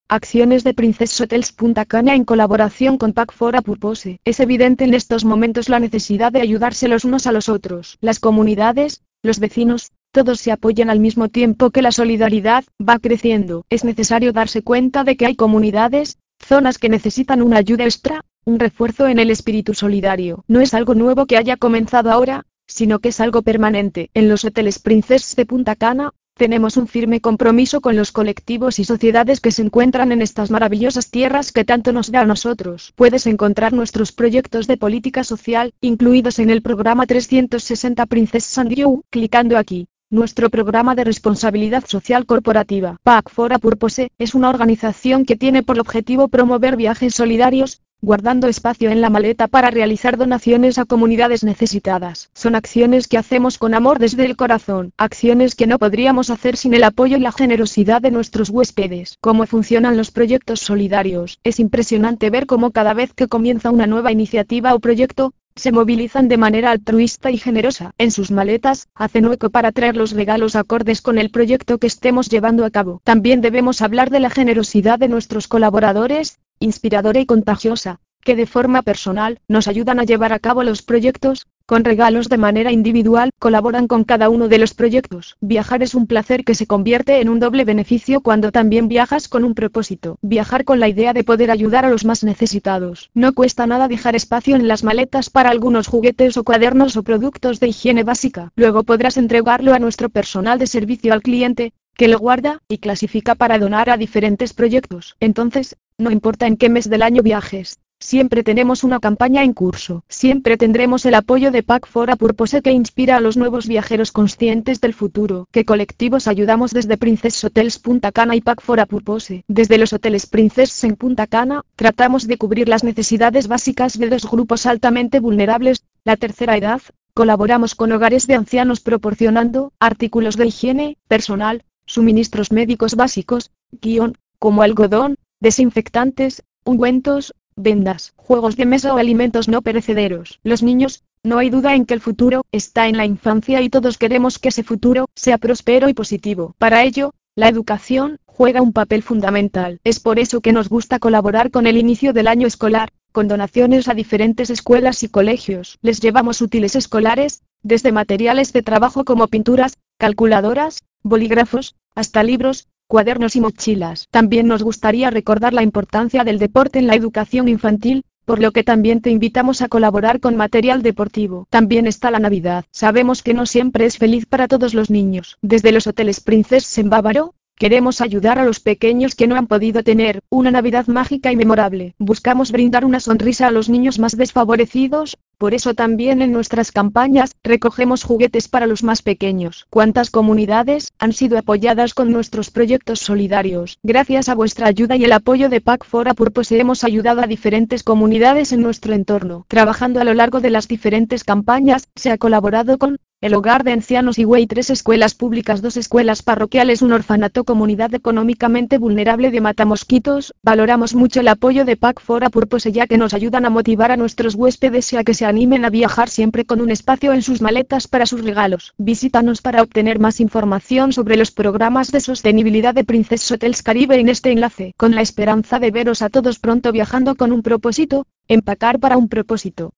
Acciones de Princess Hotels Punta Cana en colaboración con Pack for a Purpose. Es evidente en estos momentos la necesidad de ayudarse los unos a los otros. Las comunidades, los vecinos, todos se apoyan al mismo tiempo que la solidaridad va creciendo. Es necesario darse cuenta de que hay comunidades, zonas que necesitan una ayuda extra, un refuerzo en el espíritu solidario. No es algo nuevo que haya comenzado ahora, sino que es algo permanente. En los hoteles Princess de Punta Cana, tenemos un firme compromiso con los colectivos y sociedades que se encuentran en estas maravillosas tierras que tanto nos da a nosotros. Puedes encontrar nuestros proyectos de política social, incluidos en el programa 360 Princess Andrew, clicando aquí. Nuestro programa de responsabilidad social corporativa, Pack for a Purpose, es una organización que tiene por objetivo promover viajes solidarios, guardando espacio en la maleta para realizar donaciones a comunidades necesitadas. Son acciones que hacemos con amor desde el corazón, acciones que no podríamos hacer sin el apoyo y la generosidad de nuestros huéspedes. ¿Cómo funcionan los proyectos solidarios? Es impresionante ver cómo cada vez que comienza una nueva iniciativa o proyecto, se movilizan de manera altruista y generosa. En sus maletas, hacen hueco para traer los regalos acordes con el proyecto que estemos llevando a cabo. También debemos hablar de la generosidad de nuestros colaboradores, inspiradora y contagiosa, que de forma personal, nos ayudan a llevar a cabo los proyectos, con regalos de manera individual, colaboran con cada uno de los proyectos. Viajar es un placer que se convierte en un doble beneficio cuando también viajas con un propósito. Viajar con la idea de poder ayudar a los más necesitados. No cuesta nada dejar espacio en las maletas para algunos juguetes o cuadernos o productos de higiene básica. Luego podrás entregarlo a nuestro personal de servicio al cliente, que lo guarda y clasifica para donar a diferentes proyectos. Entonces, no importa en qué mes del año viajes, siempre tenemos una campaña en curso. Siempre tendremos el apoyo de Pack for a Purpose que inspira a los nuevos viajeros conscientes del futuro. ¿Qué colectivos ayudamos desde Princess Hotels Punta Cana y Pack for a Purpose? Desde los hoteles Princess en Punta Cana, tratamos de cubrir las necesidades básicas de dos grupos altamente vulnerables, la tercera edad. Colaboramos con hogares de ancianos proporcionando artículos de higiene personal, suministros médicos básicos, como algodón, desinfectantes, ungüentos, vendas, juegos de mesa o alimentos no perecederos. Los niños, no hay duda en que el futuro está en la infancia y todos queremos que ese futuro sea próspero y positivo. Para ello, la educación juega un papel fundamental. Es por eso que nos gusta colaborar con el inicio del año escolar, con donaciones a diferentes escuelas y colegios. Les llevamos útiles escolares, desde materiales de trabajo como pinturas, calculadoras, bolígrafos, hasta libros, cuadernos y mochilas. También nos gustaría recordar la importancia del deporte en la educación infantil, por lo que también te invitamos a colaborar con material deportivo. También está la Navidad. Sabemos que no siempre es feliz para todos los niños. Desde los hoteles Princess en Bávaro, queremos ayudar a los pequeños que no han podido tener una Navidad mágica y memorable. Buscamos brindar una sonrisa a los niños más desfavorecidos, por eso también en nuestras campañas recogemos juguetes para los más pequeños. ¿Cuántas comunidades han sido apoyadas con nuestros proyectos solidarios? Gracias a vuestra ayuda y el apoyo de Pack for a Purpose hemos ayudado a diferentes comunidades en nuestro entorno. Trabajando a lo largo de las diferentes campañas, se ha colaborado con el Hogar de Ancianos Higüey, 3 escuelas públicas, 2 escuelas parroquiales, un orfanato, comunidad económicamente vulnerable de Matamosquitos. Valoramos mucho el apoyo de Pack for a Purpose ya que nos ayudan a motivar a nuestros huéspedes y a que se animen a viajar siempre con un espacio en sus maletas para sus regalos. Visítanos para obtener más información sobre los programas de sostenibilidad de Princess Hotels Caribe en este enlace. Con la esperanza de veros a todos pronto viajando con un propósito, empacar para un propósito.